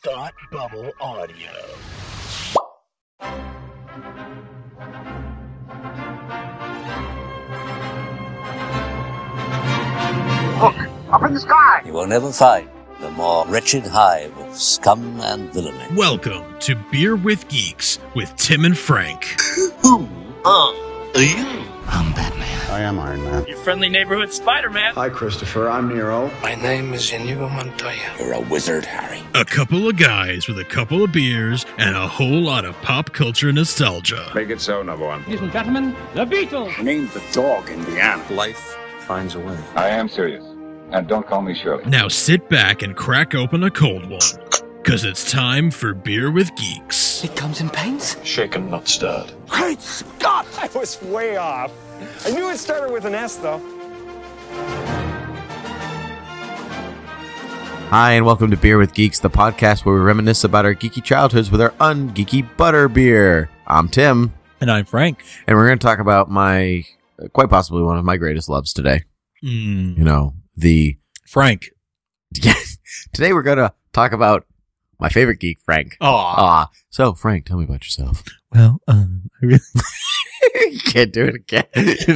Thought Bubble Audio. Look, up in the sky! You will never find the more wretched hive of scum and villainy. Welcome to Beer with Geeks with Tim and Frank. Who are you? I'm Batman. I am Iron Man. Your friendly neighborhood Spider-Man. Hi, Christopher. I'm Nero. My name is Inigo Montoya. You're a wizard, Harry. A couple of guys with a couple of beers and a whole lot of pop culture nostalgia. Make it so, number one. Ladies and gentlemen, the Beatles. Named the dog Indiana. Life finds a way. I am serious. And don't call me Shirley. Now sit back and crack open a cold one, because it's time for Beer with Geeks. It comes in paints? Shaken, not stirred. Great Scott! I was way off. I knew it started with an S, though. Hi, and welcome to Beer with Geeks, the podcast where we reminisce about our geeky childhoods with our ungeeky butter beer. I'm Tim. And I'm Frank. And we're going to talk about quite possibly one of my greatest loves today. Frank. Today we're going to talk about my favorite geek, Frank. Aw. So, Frank, tell me about yourself. Well, I really... You can't do it again.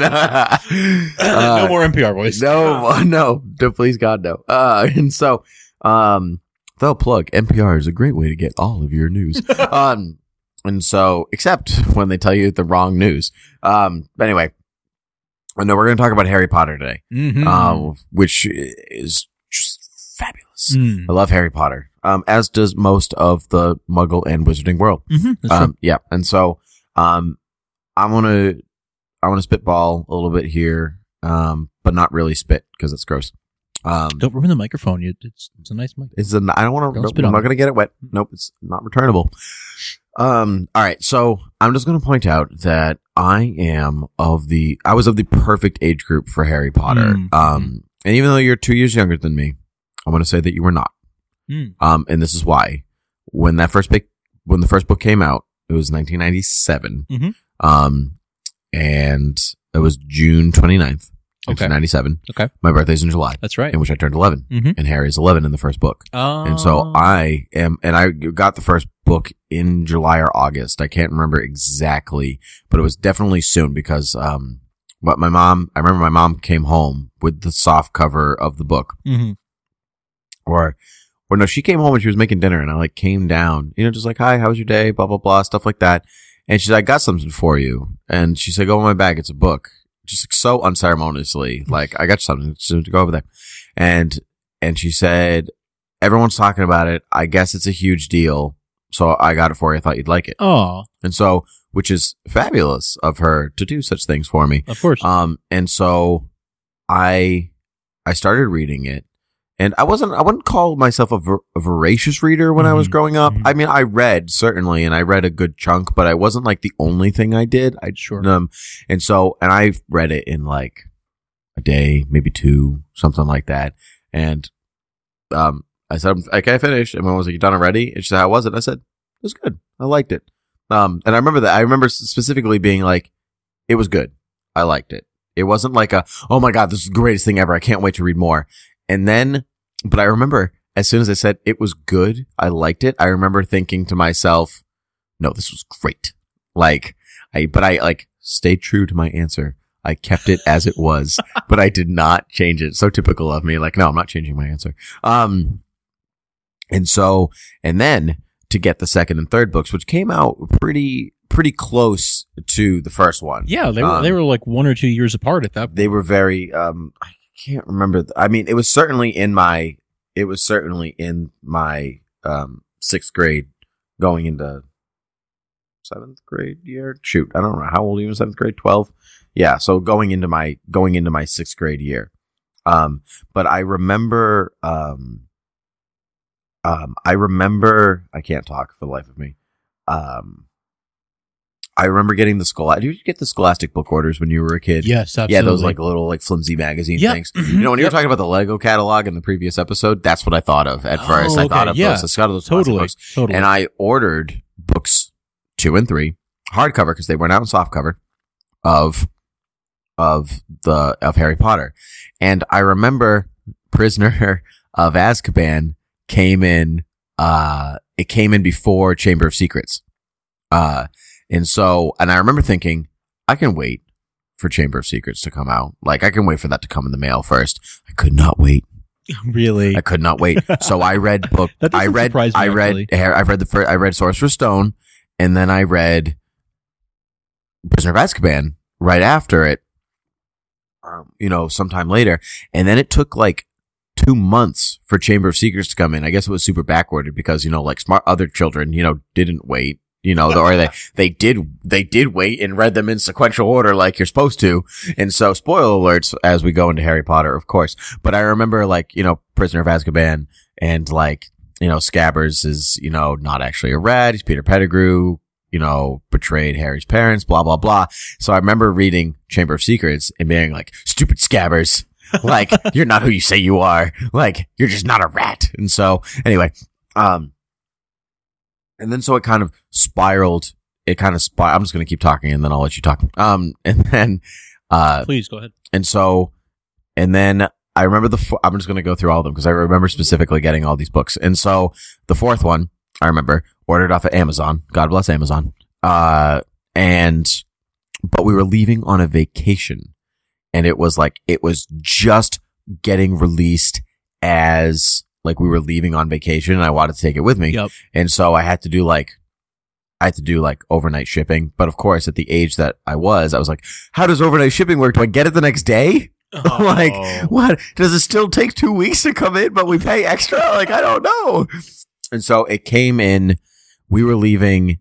No more NPR voice. No, please God, no. And so, they'll plug NPR is a great way to get all of your news. And so, except when they tell you the wrong news. Anyway, no, we're going to talk about Harry Potter today, which is just fabulous. I love Harry Potter, as does most of the Muggle and Wizarding world. Yeah, and so, I want to spitball a little bit here, but not really spit because it's gross. Don't ruin the microphone. It's a nice mic. I don't want to. I'm not going to get it wet. Nope, it's not returnable. All right, so I'm just going to point out that I was of the perfect age group for Harry Potter. And even though you're 2 years younger than me, I want to say that you were not. And this is why. When the first book came out, it was 1997. And it was June 29th, 1997. Okay. My birthday's in July. That's right. In which I turned 11. And Harry's 11 in the first book. And so I got the first book in July or August. I can't remember exactly, but it was definitely soon because, I remember my mom came home with the soft cover of the book. Or no, she came home and she was making dinner and I came down, just like, hi, how was your day? Blah, blah, blah, stuff like that. And she said, I got something for you. And she said, go in my bag. It's a book. Just so unceremoniously, I got you something. So go over there. And she said, everyone's talking about it. I guess it's a huge deal. So I got it for you. I thought you'd like it. Oh. And so, which is fabulous of her to do such things for me. Of course. And so I started reading it. And I wouldn't call myself a voracious reader when I was growing up. I mean, I read, certainly, and I read a good chunk, but I wasn't the only thing I did. And I read it in a day, maybe two, something like that. And, I said, okay, I finished. And Mom was like, you done already? And she said, how was it? I said, it was good. I liked it. And I remember that. I remember specifically being it was good. I liked it. It wasn't oh my God, this is the greatest thing ever. I can't wait to read more. And then, but I remember as soon as I said it was good, I liked it. I remember thinking to myself, no, this was great. I stayed true to my answer. I kept it as it was, but I did not change it. So typical of me. No, I'm not changing my answer. And then to get the second and third books, which came out pretty close to the first one. Yeah. They were 1 or 2 years apart at that point. They were very, can't remember. It was certainly in my sixth grade going into seventh grade year. Shoot, I don't know. How old are you in seventh grade? 12. Yeah. So going into my sixth grade year. But I remember, I can't talk for the life of me. I remember getting did you get the Scholastic book orders when you were a kid? Yes, absolutely. Yeah, those little flimsy magazine things. When you were talking about the Lego catalog in the previous episode, that's what I thought of at first. I thought of those totally books. And I ordered books 2 and 3, hardcover because they weren't out in softcover, of Harry Potter. And I remember Prisoner of Azkaban came in it came in before Chamber of Secrets. And I remember thinking, I can wait for Chamber of Secrets to come out. Like, I can wait for that to come in the mail first. I could not wait. Really? I could not wait. So I read I read Sorcerer's Stone, and then I read Prisoner of Azkaban right after it, sometime later. And then it took like 2 months for Chamber of Secrets to come in. I guess it was super backwarded because, like smart other children, didn't wait. Or they did wait and read them in sequential order like you're supposed to. And so, spoiler alerts as we go into Harry Potter, of course. But I remember Prisoner of Azkaban and Scabbers is, not actually a rat. He's Peter Pettigrew, betrayed Harry's parents, blah, blah, blah. So I remember reading Chamber of Secrets and being like, stupid Scabbers. Like, you're not who you say you are. Like, you're just not a rat. And so, anyway, and then so it kind of spiraled. I'm just going to keep talking and then I'll let you talk. And then, please go ahead. And then I remember I'm just going to go through all of them because I remember specifically getting all these books. And so the fourth one, I remember, ordered off of Amazon. God bless Amazon. But we were leaving on a vacation and it was just getting released as we were leaving on vacation and I wanted to take it with me. Yep. And so I had to do overnight shipping. But of course, at the age that I was like, how does overnight shipping work? Do I get it the next day? Oh. What? Does it still take 2 weeks to come in, but we pay extra? I don't know. And so it came in, we were leaving,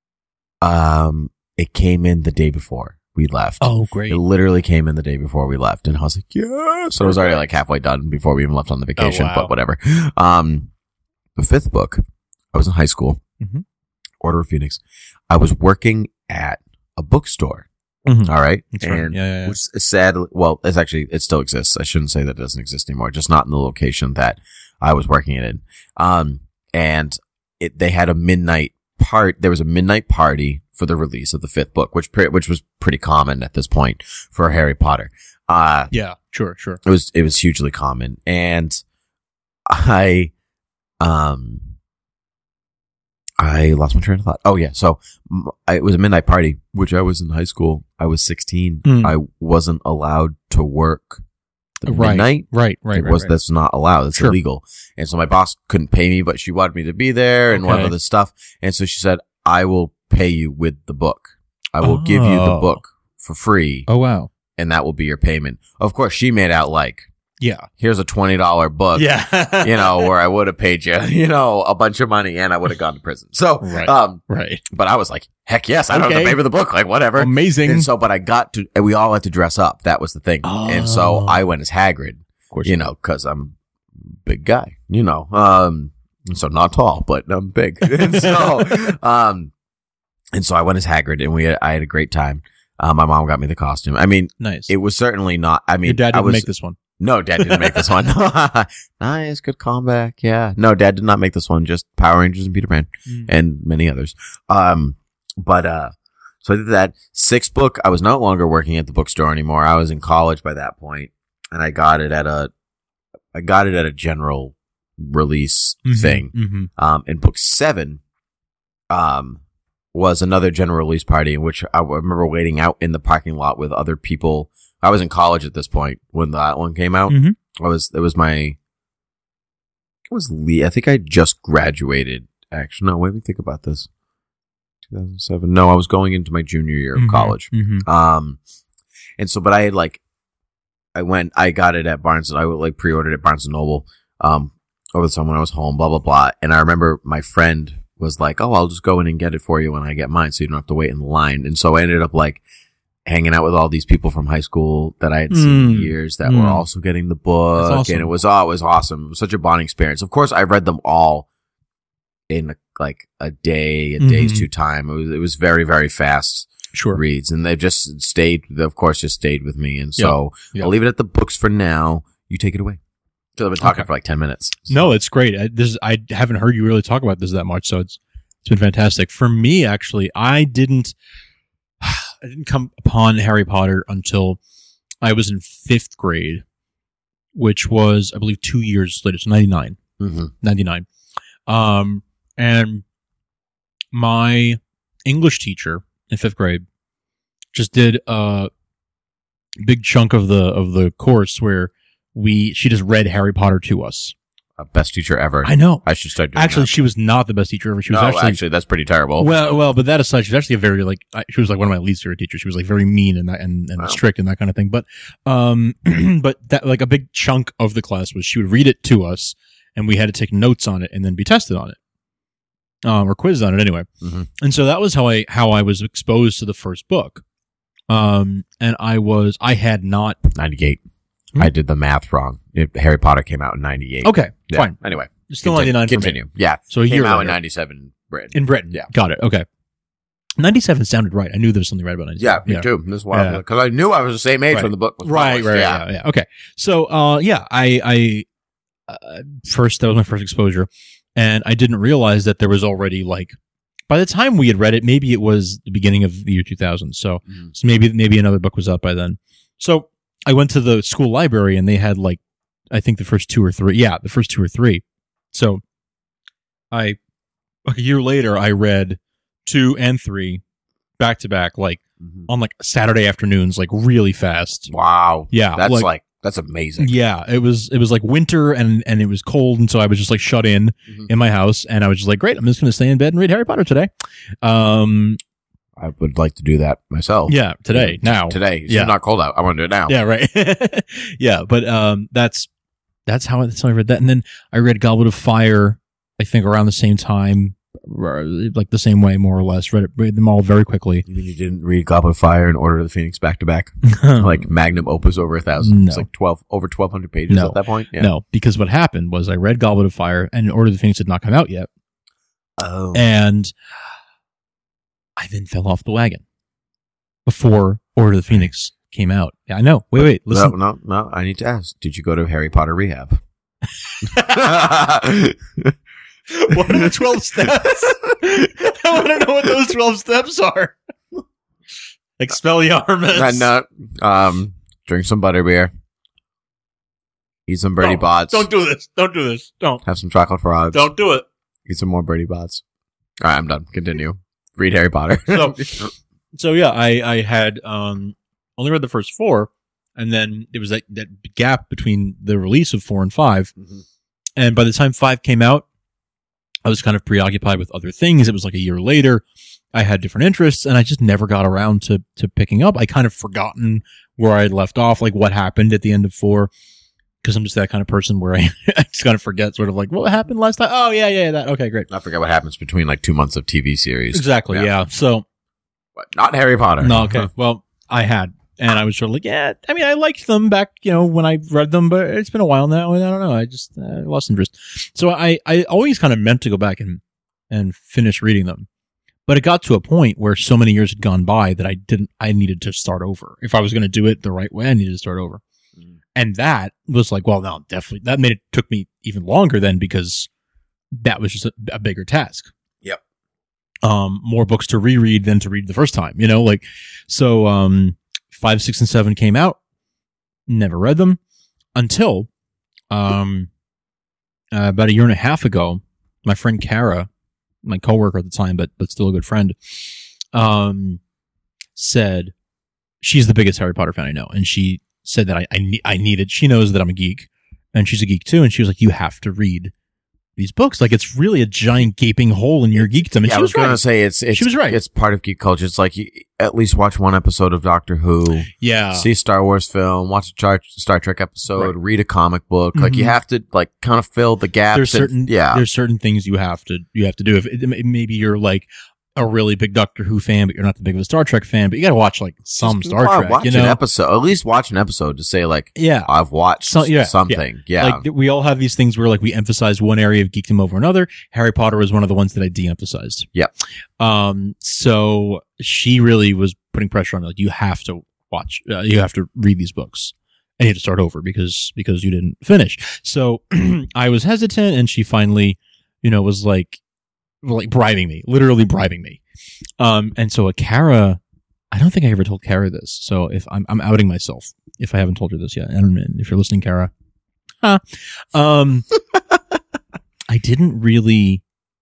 it came in the day before we left. Oh, great. It literally came in the day before we left. And I was like, yeah. So it was already halfway done before we even left on the vacation, but whatever. The fifth book, I was in high school, Order of Phoenix. I was working at a bookstore. Mm-hmm. All right. That's and right. which is sad. Well, it still exists. I shouldn't say that it doesn't exist anymore, just not in the location that I was working in. And they had there was a midnight party for the release of the fifth book, which was pretty common at this point for Harry Potter. Yeah, sure. It was hugely common. And I lost my train of thought. Oh yeah. So it was a midnight party, which I was in high school. I was 16. I wasn't allowed to work the midnight. Right. That's not allowed. That's illegal. And so my boss couldn't pay me, but she wanted me to be there and one other stuff. And so she said, I will pay you with the book. I will give you the book for free. Oh, wow. And that will be your payment. Of course, she made out here's a $20 book. Yeah. Where I would have paid you, a bunch of money and I would have gone to prison. So, right. But I was like, heck yes, I don't have to pay for the book. Whatever. Amazing. And so, but and we all had to dress up. That was the thing. Oh. And so I went as Hagrid, of course, cause I'm a big guy, so not tall, but I'm big. And so I went as Hagrid and I had a great time. My mom got me the costume. I mean, nice. It was certainly not, your dad didn't make this one. No, Dad didn't make this one. Nice, good comeback. Yeah. No, Dad did not make this one, just Power Rangers and Peter Pan and many others. So I did that. Sixth book, I was no longer working at the bookstore anymore. I was in college by that point, and I got it at a general release thing. Mm-hmm. And book 7, was another general release party in which I remember waiting out in the parking lot with other people. I was in college at this point when that one came out. Mm-hmm. I think I just graduated. Actually, no, let me think about this. 2007. No, I was going into my junior year of college. Mm-hmm. And so, but I had I got it at Barnes, I pre-ordered at Barnes and Noble, over the summer when I was home, blah, blah, blah. And I remember my friend was like, oh, I'll just go in and get it for you when I get mine so you don't have to wait in the line. And so I ended up hanging out with all these people from high school that I had seen in years that were also getting the book. Awesome. And it was awesome. It was such a bonding experience. Of course, I read them all in a day's two time. It was very, very fast reads. And they've just stayed with me. And so I'll leave it at the books for now. You take it away. So I've been talking for 10 minutes. So. No, it's great. I haven't heard you really talk about this that much, so it's been fantastic. For me, actually, I didn't come upon Harry Potter until I was in 5th grade, which was, I believe, 2 years later. So 99. Mm-hmm. 99. And my English teacher in 5th grade just did a big chunk of the course where she just read Harry Potter to us. Best teacher ever. I know. I should start doing Actually, that. she was not the best teacher ever. She was actually, that's pretty terrible. Well, but that aside, she was actually a very she was like one of my least favorite teachers. She was like very mean and strict and that kind of thing. But, but that like a big chunk of the class was she would read it to us and we had to take notes on it and then be tested on it. Or quizzed on it anyway. Mm-hmm. And so that was how I was exposed to the first book. And I had not 98. I did the math wrong. Harry Potter came out in 98. Okay, yeah. fine. Anyway, still 99 continue. for me. Yeah. So a came year out later. in 97 Britain. In Britain. Yeah. Got it. Okay. 97 sounded right. I knew there was something right about 97. Yeah, me too. This is why, because I knew I was the same age when the book was published. Right. Yeah. Okay. So, I first, that was my first exposure, and I didn't realize that there was already like, by the time we had read it, maybe it was the beginning of the year 2000. So maybe another book was out by then. So I went to the school library and they had like, I think the first 2 or 3. Yeah, the first 2 or 3. So like a year later, I read 2 and 3 back to back, like on like Saturday afternoons, like really fast. Wow. Yeah. That's amazing. Yeah. It was like winter and it was cold. And so I was just like shut in my house and I was just like, great, I'm just going to stay in bed and read Harry Potter today. I would like to do that myself. Yeah. Today. Now. Today. It's not cold out. I want to do it now. Yeah. Right. Yeah. But, that's how I read that. And then I read Goblet of Fire, I think around the same time, like the same way, more or less. Read them all very quickly. You mean you didn't read Goblet of Fire and Order of the Phoenix back to back? Like magnum opus over 1,000? No. It's like over 1,200 pages at that point? Yeah. No, because what happened was I read Goblet of Fire and Order of the Phoenix had not come out yet. Oh. And I then fell off the wagon before Order of the Phoenix came out. Yeah, I know. Wait, listen. No, I need to ask. Did you go to Harry Potter rehab? What are the 12 steps? I want to know what those 12 steps are. Expelliarmus. Drink some butterbeer. Eat some Birdie Bots. Don't do this. Don't. Have some chocolate frogs. Don't do it. Eat some more Birdie Bots. All right, I'm done. Continue. Read Harry Potter. So yeah, I had only read the first 4, and then there was that gap between the release of 4 and 5. Mm-hmm. And by the time 5 came out, I was kind of preoccupied with other things. It was like a year later. I had different interests, and I just never got around to picking up. I kind of forgotten where I had left off, like what happened at the end of 4, because I'm just that kind of person where I just kind of forget sort of like, what happened last time? Oh, yeah, that. Okay, great. I forget what happens between like 2 months of TV series. Exactly, yeah. So, but not Harry Potter. No, okay. Well, I had. And I was sort of like, yeah, I mean, I liked them back, when I read them, but it's been a while now, and I don't know, I just lost interest. So I always kind of meant to go back and finish reading them. But it got to a point where so many years had gone by that I needed to start over. If I was going to do it the right way, I needed to start over. Mm. And that was like, well, no, definitely, that took me even longer then because that was just a bigger task. Yep. More books to reread than to read the first time, so, 5, 6, and 7 came out. Never read them until about a year and a half ago. My friend Kara, my coworker at the time, but still a good friend, said she's the biggest Harry Potter fan I know, and she said that I needed. She knows that I'm a geek, and she's a geek too, and she was like, "You have to read these books. Like it's really a giant gaping hole in your geekdom." And yeah, she was I was going right. to say it's she was right. It's part of geek culture. It's like you at least watch one episode of Doctor Who. Yeah. See a Star Wars film, watch a Star Trek episode, read a comic book. Mm-hmm. Like you have to like kind of fill the gaps. There's certain things you have to do. If maybe you're like a really big Doctor Who fan, but you're not the big of a Star Trek fan, but you got to watch like some Star Trek. Watch an episode, at least watch an episode to say like, yeah, I've watched something. Yeah. Like we all have these things where like we emphasize one area of geekdom over another. Harry Potter was one of the ones that I de-emphasized. Yeah. So she really was putting pressure on me. Like you have to watch, you have to read these books. And you have to start over because you didn't finish. So I was hesitant, and she finally, was like literally bribing me. And so Kara, I don't think I ever told Kara this. So if I'm outing myself if I haven't told her this yet. I don't know if you're listening, Kara. I didn't really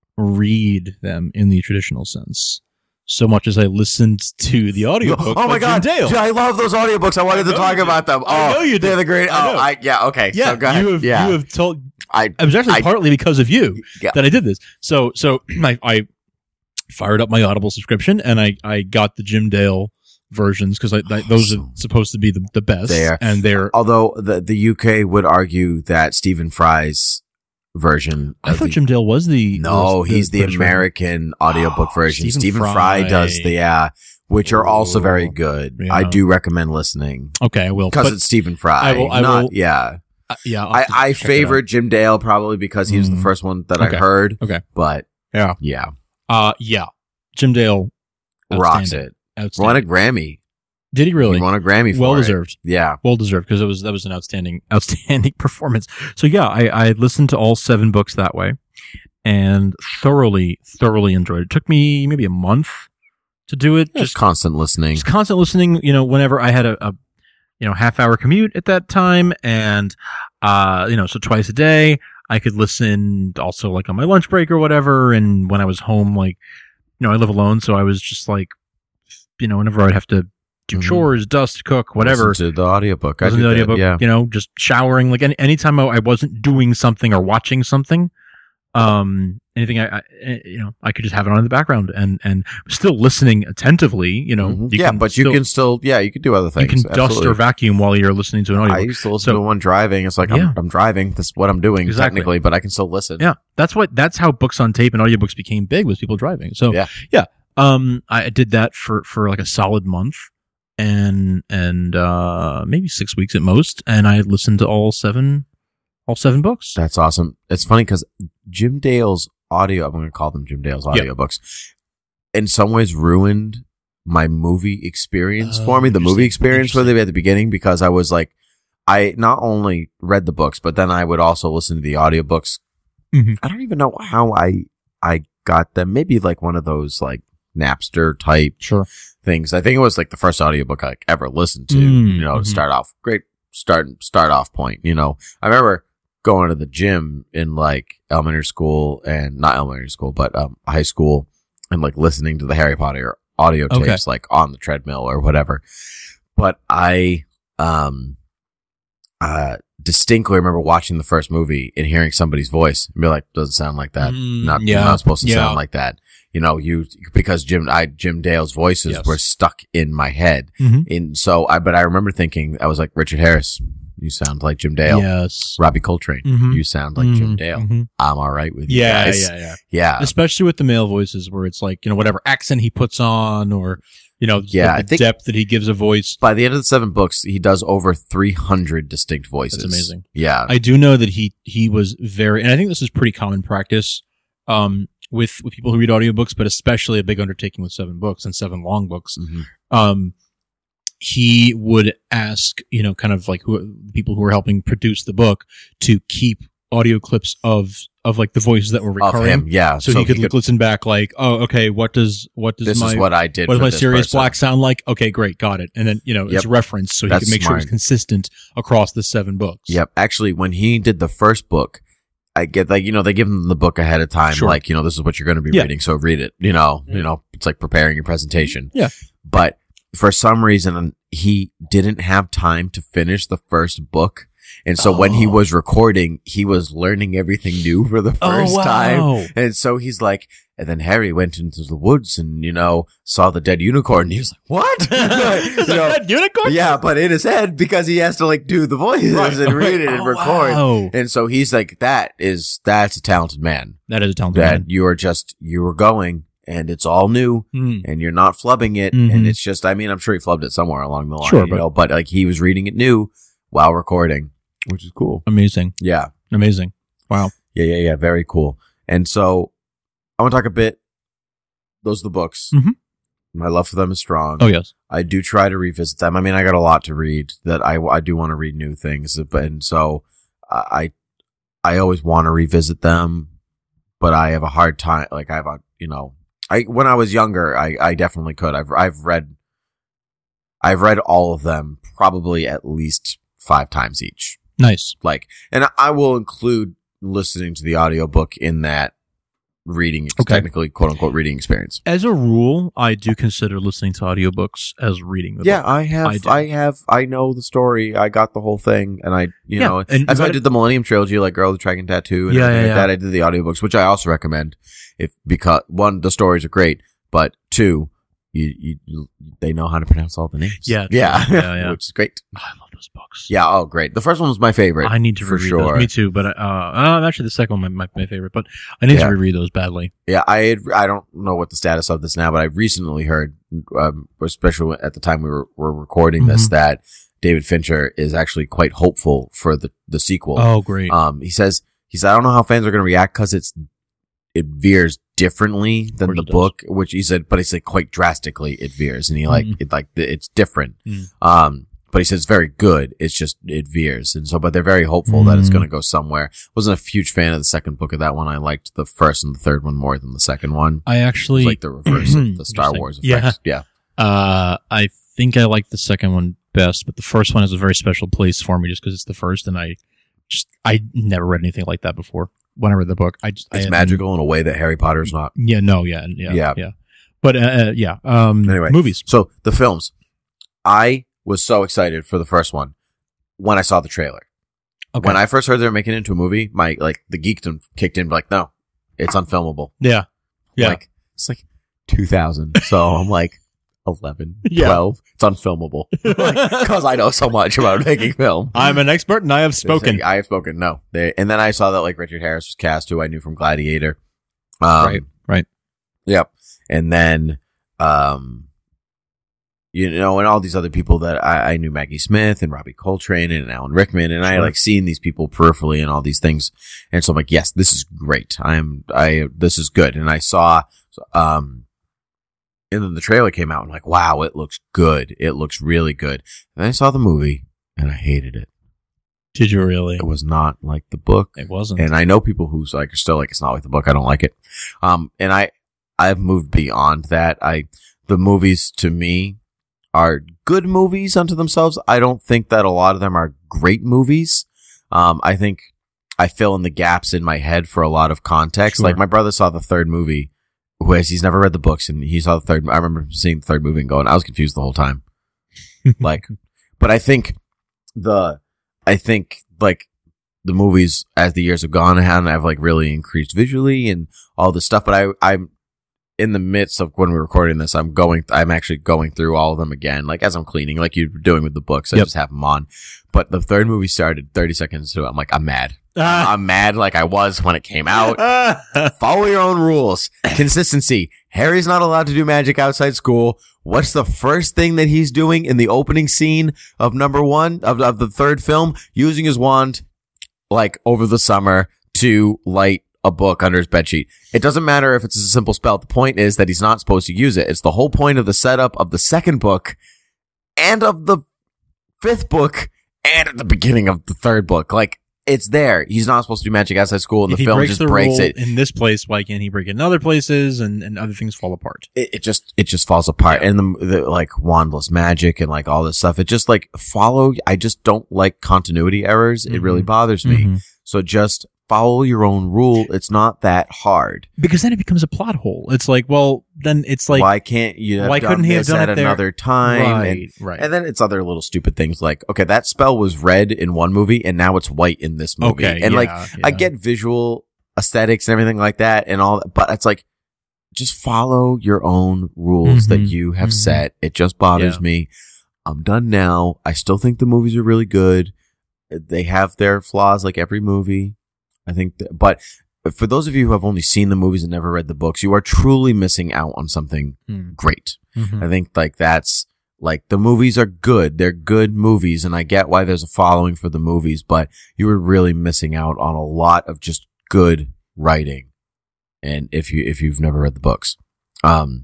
read them in the traditional sense so much as I listened to the audiobook. Oh my God. Jim Dale. Dude, I love those audiobooks. I wanted to talk about them. I know you they're did. the great. Okay. Yeah, So go ahead. you have told. It was actually I- partly because of you Yeah. that I did this. So I fired up my Audible subscription and I got the Jim Dale versions because those are supposed to be the best. They are. And they're. Although the UK would argue that Stephen Fry's version. I thought Jim Dale was the. No, he's the British version. American audiobook version. Stephen Stephen Fry. Fry does which are also very good. Yeah. I do recommend listening Okay, I will. because But it's Stephen Fry. I will- Yeah. yeah, I'll have to I check it favorite out. Jim Dale probably because he was the first one that Okay. I heard. Okay. But Yeah. yeah, Yeah. Jim Dale. rocks outstanding. it. Outstanding. Won a Grammy. Did he really? He won a Grammy for Well it. deserved. Yeah. Well deserved because that was an outstanding performance. So yeah, I listened to all 7 books that way and thoroughly enjoyed it. It took me maybe a month to do it. Just constant listening. Just constant listening, whenever I had a half-hour commute at that time and so twice a day I could listen also like on my lunch break or whatever, and when I was home, like I live alone, so I was just like whenever I'd have to do chores, dust, cook, whatever. Listen to the audiobook. Listen to the audiobook, just showering, like anytime I wasn't doing something or watching something, anything I could just have it on in the background and still listening attentively, you can do other things. You can dust or vacuum while you're listening to an audiobook. I used to listen to one driving. It's like, I'm driving. That's what I'm doing technically, but I can still listen. Yeah. That's how books on tape and audiobooks became big, was people driving. So yeah. I did that for like a solid month and maybe 6 weeks at most. And I listened to all seven books. That's awesome. It's funny because Jim Dale's I'm going to call them Jim Dale's audiobooks, in some ways ruined my movie experience for me. The movie experience for me at the beginning, because I was like, I not only read the books, but then I would also listen to the audiobooks. Mm-hmm. I don't even know how I got them. Maybe like one of those like Napster type things. I think it was like the first audiobook I ever listened to, to start off. Great start off point. I remember going to the gym in like elementary school and not elementary school, but high school, and like listening to the Harry Potter audio tapes, like on the treadmill or whatever. But I distinctly remember watching the first movie and hearing somebody's voice and be like, doesn't sound like that. Not supposed to sound like that. Because Jim Dale's voices were stuck in my head. But I remember thinking, I was like, Richard Harris, you sound like Jim Dale. Yes. Robbie Coltrane, you sound like Jim Dale. I'm all right with you guys. Yeah. Especially with the male voices, where it's like, whatever accent he puts on, or the depth that he gives a voice. By the end of the 7 books, he does over 300 distinct voices. That's amazing. Yeah. I do know that he was very, and I think this is pretty common practice, with people who read audiobooks, but especially a big undertaking with 7 books and 7 long books. He would ask, kind of like people who were helping produce the book to keep audio clips of like the voices that were recurring. Of him, yeah. So he could listen back like, oh, okay, what does this is what I did. What does my Sirius person. Black sound like? Okay, great, got it. And then, it's referenced, so he could make sure it's consistent across the 7 books. Yep. Actually, when he did the first book, I get like, they give him the book ahead of time, like, this is what you're going to be reading, so read it. It's like preparing your presentation. Yeah. But for some reason, he didn't have time to finish the first book. And so when he was recording, he was learning everything new for the first time. And so he's like, and then Harry went into the woods and, saw the dead unicorn. And he was like, what? Dead unicorn? Yeah, but in his head, because he has to like do the voices and read it and record. Wow. And so he's like, that's a talented man. That is a talented man. You were going. And it's all new, and you're not flubbing it, and it's just, I'm sure he flubbed it somewhere along the line, but like he was reading it new while recording, which is cool. Amazing. Yeah. Amazing. Wow. Yeah. Very cool. And so I want to talk a bit. Those are the books. My love for them is strong. Oh, yes. I do try to revisit them. I got a lot to read that I do want to read new things, and so I always want to revisit them, but I have a hard time. Like I have a, when I was younger, I definitely could. I've read all of them probably at least 5 times each. Nice. And I will include listening to the audiobook in that reading, technically quote unquote reading experience. As a rule, I do consider listening to audiobooks as reading the book. I know the story. I got the whole thing, and I did the Millennium Trilogy, like Girl with the Dragon Tattoo, and everything like that. I did the audiobooks, which I also recommend because one, the stories are great, but two, they know how to pronounce all the names. Yeah. Which is great. I love those books. Yeah. Oh, great. The first one was my favorite. I need to reread those. Me too, but actually the second one my favorite, but I need to reread those badly. Yeah, I don't know what the status of this now, but I recently heard, especially at the time we were recording this, that David Fincher is actually quite hopeful for the sequel. Oh, great. He says I don't know how fans are going to react because it veers differently than the book, which he said, but he said quite drastically it veers, and he it's different. But he says it's very good. It's just it veers, and so but they're very hopeful that it's going to go somewhere. Wasn't a huge fan of the second book of that one. I liked the first and the third one more than the second one. I actually like the reverse of the Star Wars effects. Yeah. I think I like the second one best, but the first one has a very special place for me just because it's the first, and I never read anything like that before. When I read the book, it's magical in a way that Harry Potter is not. Yeah. But anyway, movies. So the films, I was so excited for the first one when I saw the trailer. Okay. When I first heard they were making it into a movie, the geekdom kicked in. Like, no, it's unfilmable. Yeah. It's like 2000. So I'm like 11, 12. It's unfilmable. Because I know so much about making film. I'm an expert and I have spoken. I have spoken. No. And then I saw that Richard Harris was cast, who I knew from Gladiator. Right. Yep. And then, and all these other people that I knew, Maggie Smith and Robbie Coltrane and Alan Rickman, and I seen these people peripherally and all these things. And so I'm like, yes, this is great. This is good. And I saw, and then the trailer came out and I'm like, wow, it looks good. It looks really good. And I saw the movie and I hated it. Did you really? It was not like the book. It wasn't. And I know people who's are still it's not like the book. I don't like it. And I've moved beyond that. The movies to me are good movies unto themselves. I don't think that a lot of them are great movies. I think I fill in the gaps in my head for a lot of context. Sure. Like my brother saw the third movie, he's never read the books, and he saw the third. I remember seeing the third movie and going, I was confused the whole time. But I think the movies as the years have gone have really increased visually and all this stuff. But I'm in the midst of when we're recording this, I'm actually going through all of them again, as I'm cleaning, like you're doing with the books. I just have them on. But the third movie started 30 seconds into it. I'm like, I'm mad. I'm mad like I was when it came out. Follow your own rules. Consistency. Harry's not allowed to do magic outside school. What's the first thing that he's doing in the opening scene of number one of the third film? Using his wand, over the summer to light a book under his bedsheet. It doesn't matter if it's a simple spell. The point is that he's not supposed to use it. It's the whole point of the setup of the second book and of the fifth book and at the beginning of the third book. It's there. He's not supposed to do magic outside school, and the film just breaks it. In this place, why can't he break it in other places and other things fall apart? It just falls apart. Yeah. And the wandless magic and all this stuff. It just follow. I just don't like continuity errors. It really bothers me. So just follow your own rule. It's not that hard. Because then it becomes a plot hole. It's why can't you have done this at another time? Right. And then it's other little stupid things okay, that spell was red in one movie and now it's white in this movie. Okay, and I get visual aesthetics and everything like that and all, but it's just follow your own rules that you have set. It just bothers me. I'm done now. I still think the movies are really good. They have their flaws like every movie. I think, but for those of you who have only seen the movies and never read the books, you are truly missing out on something great. I think that's the movies are good. They're good movies, and I get why there's a following for the movies, but you were really missing out on a lot of just good writing. And if you've never read the books, but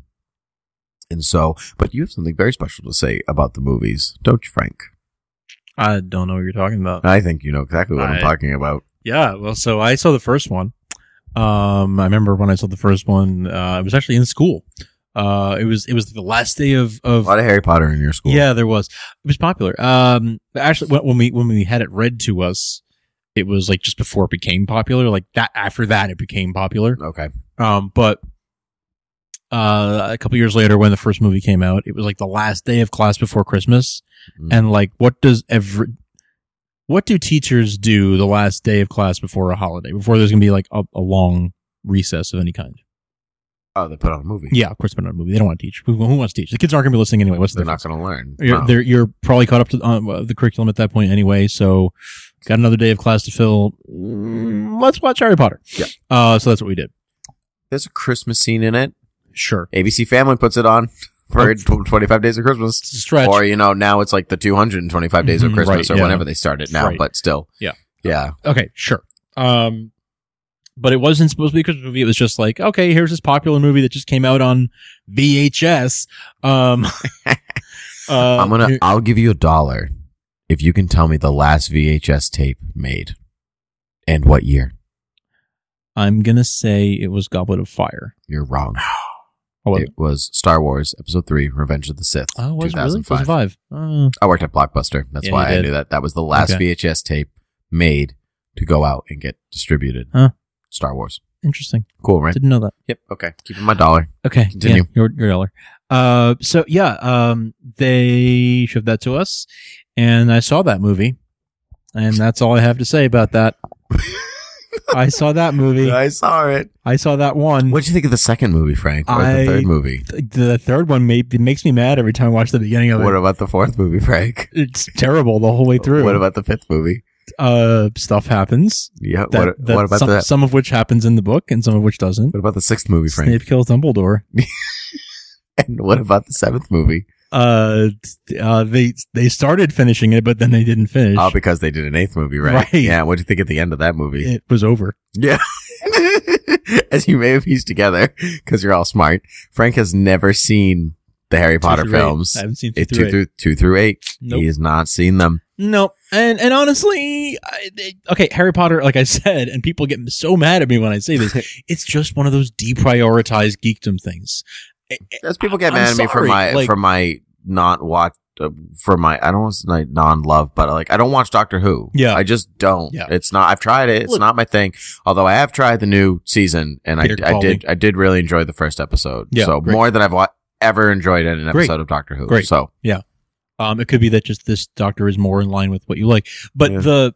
you have something very special to say about the movies, don't you, Frank? I don't know what you're talking about. I think you know exactly what I'm talking about. Yeah, well, so I saw the first one. I remember when I saw the first one, I was actually in school. It was the last day of a lot of Harry Potter in your school. Yeah, there was. It was popular. Actually, when we had it read to us, it was like just before it became popular. Like that, after that, it became popular. Okay. But a couple years later, when the first movie came out, it was like the last day of class before Christmas. And like, what do teachers do the last day of class before a holiday, before there's going to be like a long recess of any kind? Oh, they put on a movie. Yeah, of course, put on a movie. They don't want to teach. Who wants to teach? The kids aren't going to be listening anyway. What's the They're not difference? going to learn. You're probably caught up to the curriculum at that point anyway. So, got another day of class to fill. Let's watch Harry Potter. Yeah. So that's what we did. There's a Christmas scene in it. Sure. ABC Family puts it on for 25 Days of Christmas. Stretch. Or, now it's like the 225 Days of Christmas right, or yeah. whenever they start it now, Right. but still. Yeah. Yeah. Okay, sure. But it wasn't supposed to be a Christmas movie. It was just like, okay, here's this popular movie that just came out on VHS. I'll give you $1 if you can tell me the last VHS tape made and what year. I'm going to say it was Goblet of Fire. You're wrong. Oh, It was Star Wars Episode 3, Revenge of the Sith. Oh, was it really? 2005. 2005. I worked at Blockbuster. That's Yeah, why you I did. knew that. That was the last Okay. VHS tape made to go out and get distributed. Huh. Star Wars. Interesting. Cool, right? Didn't know that. Yep. Okay. Keeping my $1. Okay. Continue. Yeah, your dollar. So yeah, they shoved that to us and I saw that movie and that's all I have to say about that. I saw that movie. I saw it. I saw that one. What'd you think of the second movie, Frank? Or the third movie? The third one makes me mad every time I watch the beginning of it. What about the fourth movie, Frank? It's terrible the whole way through. What about the fifth movie? Stuff happens. Yeah. What about some of which happens in the book and some of which doesn't. What about the sixth movie, Frank? Snape kills Dumbledore. And what about the seventh movie? They started finishing it, but then they didn't finish. Oh, because they did an eighth movie, right? Right. Yeah. What'd you think at the end of that movie? It was over. Yeah. As you may have pieced together, because you're all smart, Frank has never seen the Harry Potter films. I haven't seen It's 2 through 8. Nope. He has not seen them. No, and honestly, okay, Harry Potter, like I said, and people get so mad at me when I say this, it's just one of those deprioritized geekdom things. As people get I'm mad at me for sorry, my not watch for my I don't want to say non-love, but like I don't watch Doctor Who. Yeah. I just don't. Yeah. It's not. I've tried it. It's Look, not my thing. Although I have tried the new season, and I Peter Capaldi. did really enjoy the first episode. Yeah, so great. ever enjoyed an Great. episode of Doctor Who. Great. So Yeah. It could be that just this Doctor is more in line with what you like, but Yeah.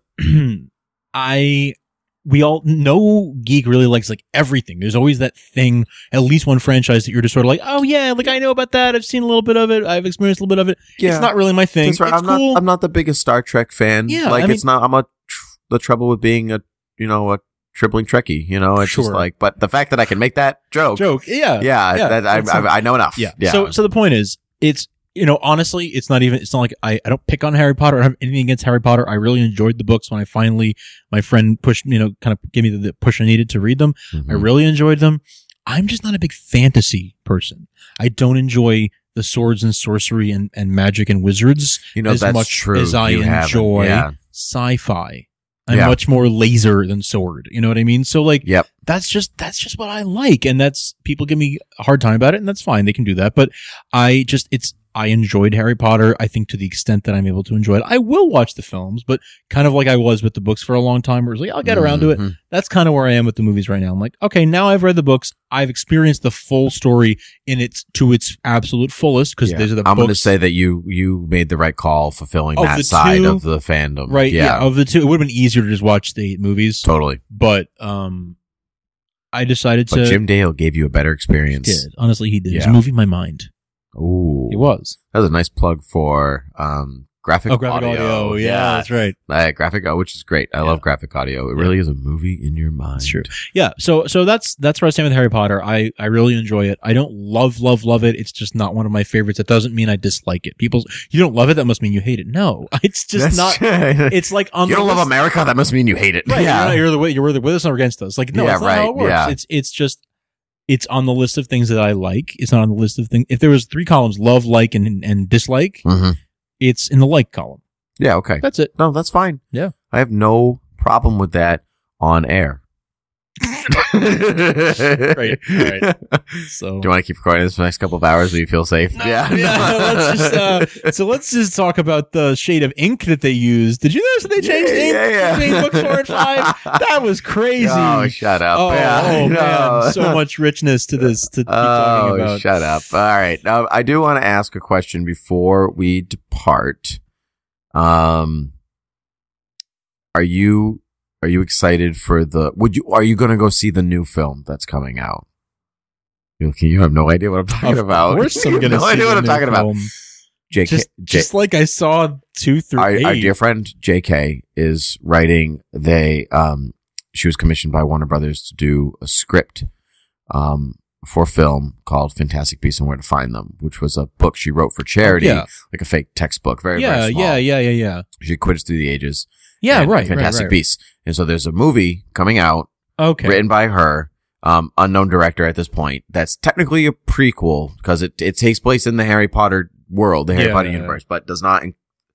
we all know geek really likes like everything. There's always that thing, at least one franchise that you're just sort of like, oh yeah, like I know about that. I've seen a little bit of it. I've experienced a little bit of it. Yeah. It's not really my thing. That's right. It's cool. I'm not the biggest Star Trek fan. Yeah, like I it's not. The trouble with being a tripling Trekkie. It's just Sure. like. But the fact that I can make that joke. Yeah. Yeah. that's not- I know enough. Yeah. So the point is, it's, honestly, it's not like I don't pick on Harry Potter. I don't have anything against Harry Potter. I really enjoyed the books when my friend pushed, kind of gave me the push I needed to read them. Mhm. I really enjoyed them. I'm just not a big fantasy person. I don't enjoy the swords and sorcery and magic and wizards as that's much true. as I You haven't. enjoy Yeah. sci-fi. I'm Yeah. much more laser than sword. You know what I mean? So like, Yep. that's just what I like. And people give me a hard time about it, and that's fine. They can do that. But I enjoyed Harry Potter, I think, to the extent that I'm able to enjoy it. I will watch the films, but kind of like I was with the books for a long time, where it's like, I'll get around to it. Mhm. That's kind of where I am with the movies right now. I'm like, okay, now I've read the books. I've experienced the full story to its absolute fullest, because Yeah. these are the I'm going to books. say that you made the right call fulfilling Of that the side two- of the fandom. Right. Yeah. Yeah. Of the two, it would have been easier to just watch the movies. Totally. But, I decided But to. Jim Dale gave you a better experience. Did. Honestly, he did. It was Yeah. moving my mind. Ooh. He was. That was a nice plug for graphic audio. Yeah, that's right. Which is great. I love graphic audio. It really is a movie in your mind. That's true. Yeah. So that's where I stand with Harry Potter. I really enjoy it. I don't love it. It's just not one of my favorites. It doesn't mean I dislike it. You don't love it. That must mean you hate it. No, it's just not. It's like on you the don't love list. America. That must mean you hate it. Right. Yeah. You're with us or against us. Like, no, Yeah, that's not how it right. works. Yeah. It's just, it's on the list of things that I like. It's not on the list of things. If there was 3 columns, love, like, and dislike, Mhm. it's in the like column. Yeah. Okay. That's it. No, that's fine. Yeah. I have no problem with that on air. Right. All right. So, do you want to keep recording this for the next couple of hours so you feel safe? Let's just talk about the shade of ink that they used. Did you notice that they changed ink between books 4 and 5? That was crazy. Oh, shut up. Man, so much richness to this to keep talking about. Shut up. All right. Now, I do want to ask a question before we depart. Are you excited for are you going to go see the new film that's coming out? You have no idea what I'm talking about. Of course I'm going to see idea what I'm talking film. about. JK, just like I saw 2 through 8. Our dear friend JK is writing. She was commissioned by Warner Brothers to do a script, for film called Fantastic Beasts and Where to Find Them, which was a book she wrote for charity, like a fake textbook, very small. Yeah. She quidditched through the ages. Yeah, right. Fantastic Beasts. And so there's a movie coming out, written by her, unknown director at this point. That's technically a prequel because it takes place in the Harry Potter world, the Harry Potter universe, but does not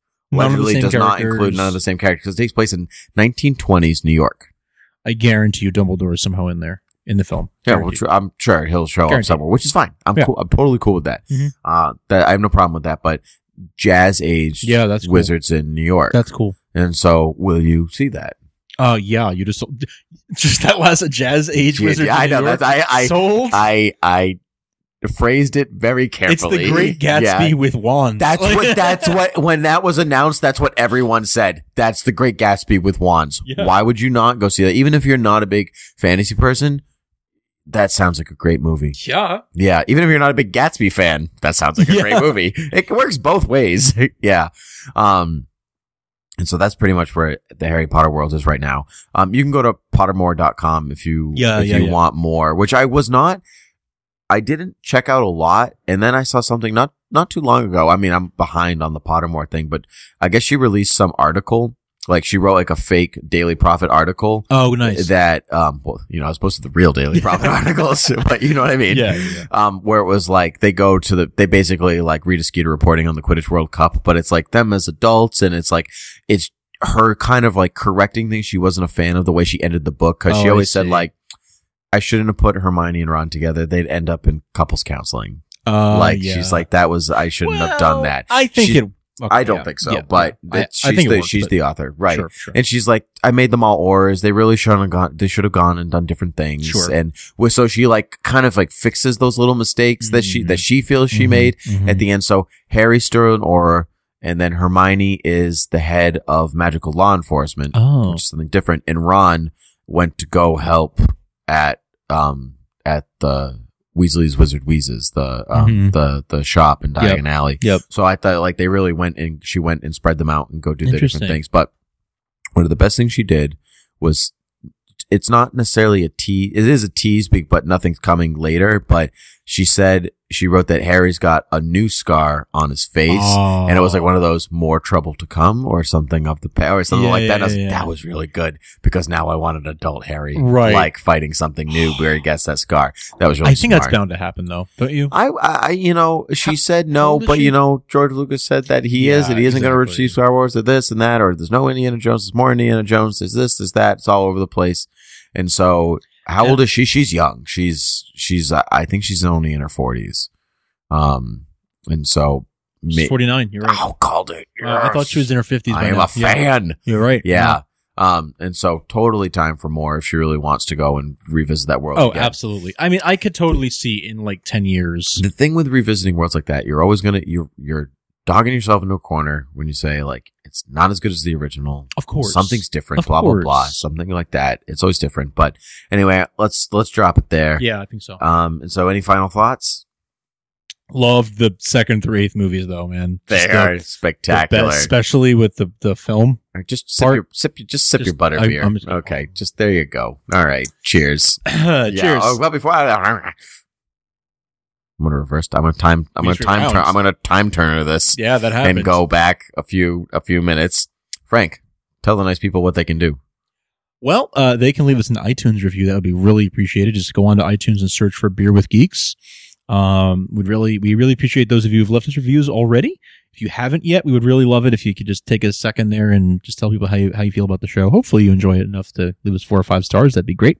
include none of the same characters because it takes place in 1920s New York. I guarantee you Dumbledore is somehow in there in the film. Yeah, well, I'm sure he'll show up somewhere, which is fine. I'm cool. I'm totally cool with that. Mm-hmm. That I have no problem with that. But jazz aged that's cool. wizards in New York. That's cool. And so, will you see that? Yeah, you just that last jazz age wizard. Yeah, I know. York, that's sold. I phrased it very carefully. It's the Great Gatsby with wands. That's what when that was announced, that's what everyone said. That's the Great Gatsby with wands. Yeah. Why would you not go see that? Even if you're not a big fantasy person, that sounds like a great movie. Yeah. Yeah. Even if you're not a big Gatsby fan, that sounds like a great movie. It works both ways. Yeah. And so that's pretty much where the Harry Potter world is right now. You can go to pottermore.com if you want more, which I didn't check out a lot. And then I saw something not too long ago. I mean, I'm behind on the Pottermore thing, but I guess she released some article. Like she wrote like a fake Daily Prophet article. Oh, nice. That, as opposed to the real Daily Prophet articles, but you know what I mean? Yeah. Where it was like, they basically like Rita Skeeter reporting on the Quidditch World Cup, but it's like them as adults. And it's like, it's her kind of like correcting things. She wasn't a fan of the way she ended the book. Cause she always said like, I shouldn't have put Hermione and Ron together. They'd end up in couples counseling. She's like, I shouldn't have done that. I think I don't think so, but she's the author, right? Sure. And she's like, I made them all Aurors. They really should have gone and done different things. Sure. And so she like kind of like fixes those little mistakes that she feels she made at the end. So Harry's still an Auror, and then Hermione is the head of magical law enforcement, which is something different. And Ron went to go help at the Weasley's Wizard Wheezes, the shop in Diagon Alley. Yep. So I thought like they really she went and spread them out and go do the different things. But one of the best things she did was, it's not necessarily a tease. It is a tease, but nothing's coming later. But she said, she wrote that Harry's got a new scar on his face, and it was like one of those more trouble to come or something of the past or something like that. That was really good because now I want an adult Harry, like fighting something new where he gets that scar. That was really I think smart. that's bound to happen though, don't you? She said no, but George Lucas said that he isn't going to receive Star Wars or this and that, or there's no Indiana Jones, there's more Indiana Jones, there's this, there's that, it's all over the place. And so, how old is she? She's young. She's I think she's only in her 40s. And so, she's 49. You're right. Oh, called it. I thought she was in her 50s. I am a fan. You're right. Yeah. And so totally time for more if she really wants to go and revisit that world. Oh, again. absolutely. I mean, I could totally see in like 10 years. The thing with revisiting worlds like that, you're always you're dogging yourself into a corner when you say like, it's not as good as the original. Of course. Something's different, blah, blah, blah. Something like that. It's always different. But anyway, let's drop it there. Yeah, I think so. And so any final thoughts? Loved the 2nd through 8th movies though, man. They are spectacular. The best, especially with the film. Just sip your butterbeer. Okay. Just there you go. All right. Cheers. Cheers. Oh, well, before I'm going to reverse. I'm going to time turner this. Yeah, that happens. And go back a few minutes. Frank, tell the nice people what they can do. Well, they can leave us an iTunes review. That would be really appreciated. Just go on to iTunes and search for Beer with Geeks. We really appreciate those of you who've left us reviews already. If you haven't yet, we would really love it if you could just take a second there and just tell people how you feel about the show. Hopefully you enjoy it enough to leave us 4 or 5 stars. That'd be great.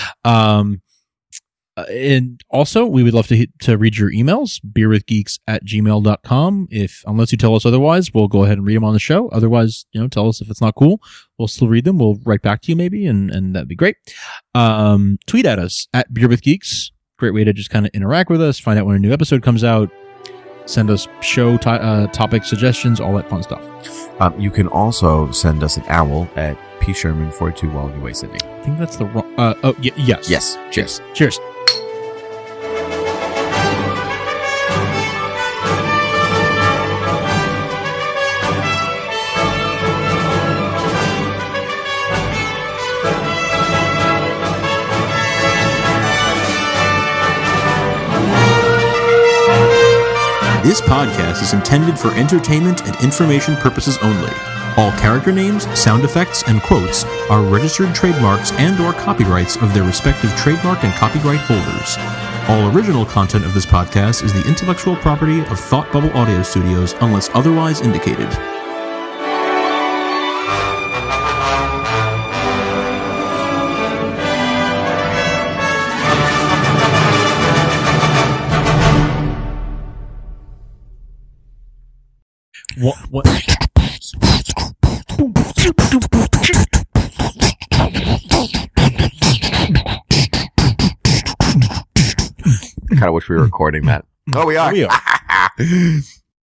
And also, we would love to read your emails, beerwithgeeks@gmail.com. Unless you tell us otherwise, we'll go ahead and read them on the show. Otherwise, tell us if it's not cool. We'll still read them. We'll write back to you maybe, and that'd be great. Tweet at us at beerwithgeeks. Great way to just kind of interact with us, find out when a new episode comes out, send us show topic suggestions, all that fun stuff. You can also send us an owl at psherman42 Wildway Sydney. I think that's the wrong... yes. Yes. Cheers. Cheers. This podcast is intended for entertainment and information purposes only. All character names, sound effects, and quotes are registered trademarks and/or copyrights of their respective trademark and copyright holders. All original content of this podcast is the intellectual property of Thought Bubble Audio Studios unless otherwise indicated. What? I kind of wish we were recording that. Oh, we are.